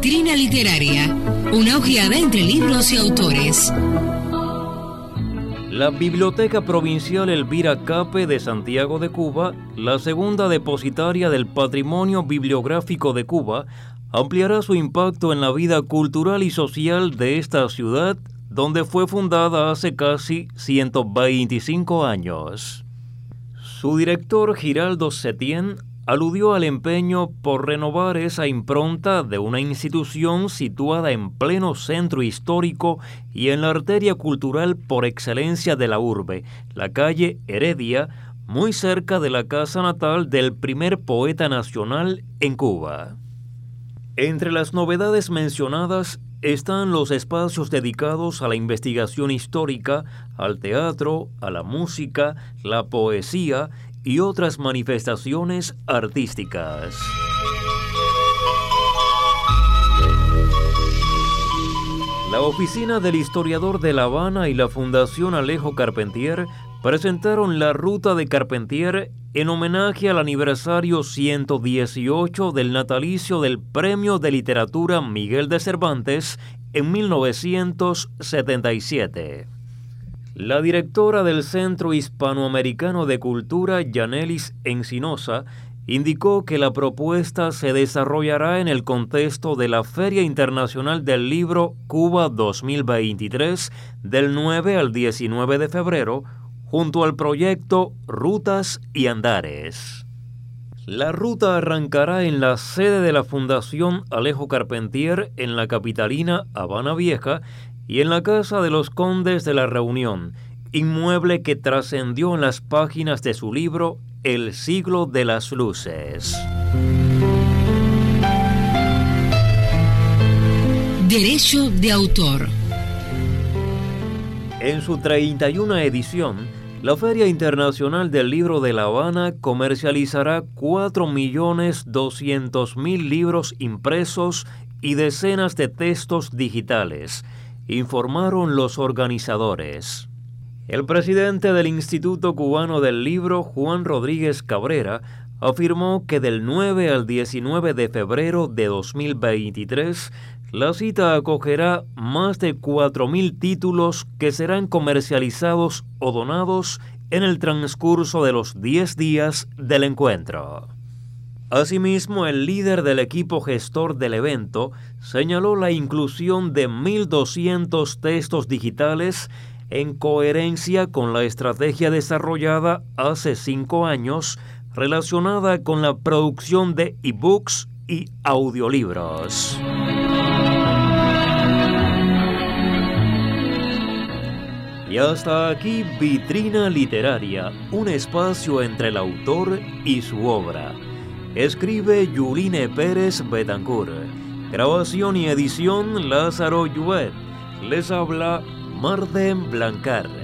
Vitrina Literaria, una ojeada entre libros y autores. La Biblioteca Provincial Elvira Cape de Santiago de Cuba, la segunda depositaria del patrimonio bibliográfico de Cuba, ampliará su impacto en la vida cultural y social de esta ciudad, donde fue fundada hace casi 125 años. Su director, Giraldo Setién, aludió al empeño por renovar esa impronta de una institución situada en pleno centro histórico y en la arteria cultural por excelencia de la urbe, la calle Heredia, muy cerca de la casa natal del primer poeta nacional en Cuba. Entre las novedades mencionadas están los espacios dedicados a la investigación histórica, al teatro, a la música, la poesía y otras manifestaciones artísticas. La Oficina del Historiador de La Habana y la Fundación Alejo Carpentier presentaron la Ruta de Carpentier en homenaje al aniversario 118 del natalicio del Premio de Literatura Miguel de Cervantes en 1977. La directora del Centro Hispanoamericano de Cultura, Yanelis Encinosa, indicó que la propuesta se desarrollará en el contexto de la Feria Internacional del Libro Cuba 2023 del 9 al 19 de febrero, junto al proyecto Rutas y Andares. La ruta arrancará en la sede de la Fundación Alejo Carpentier en la capitalina Habana Vieja y en la Casa de los Condes de la Reunión, inmueble que trascendió en las páginas de su libro El siglo de las luces. Derecho de autor. En su 31 edición, la Feria Internacional del Libro de La Habana comercializará 4.200.000 libros impresos y decenas de textos digitales, informaron los organizadores. El presidente del Instituto Cubano del Libro, Juan Rodríguez Cabrera, afirmó que del 9 al 19 de febrero de 2023, la cita acogerá más de 4.000 títulos que serán comercializados o donados en el transcurso de los 10 días del encuentro. Asimismo, el líder del equipo gestor del evento señaló la inclusión de 1.200 textos digitales en coherencia con la estrategia desarrollada hace 5 años relacionada con la producción de ebooks y audiolibros. Y hasta aquí Vitrina Literaria, un espacio entre el autor y su obra. Escribe Yuline Pérez Betancourt. Grabación y edición Lázaro Lluet. Les habla Marden Blancar.